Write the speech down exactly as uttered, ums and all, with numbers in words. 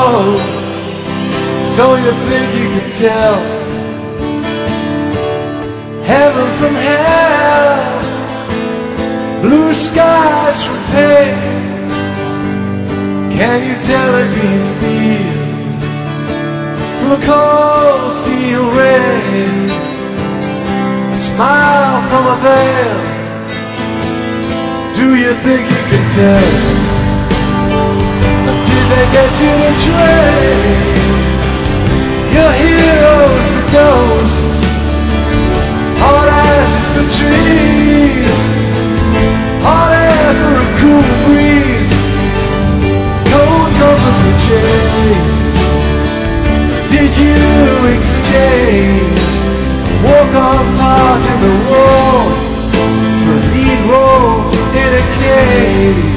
road. So you think you can tell heaven from hell, blue skies from pain. Can you tell a green field from a cold steel rain? A smile from a veil. Do you think you can tell? Or did they get you to trade your heroes for ghosts, hot ashes for trees, hot air for a cool breeze, cold comfort for change? Did you exchange walk on part in the war for a lead role in a cage?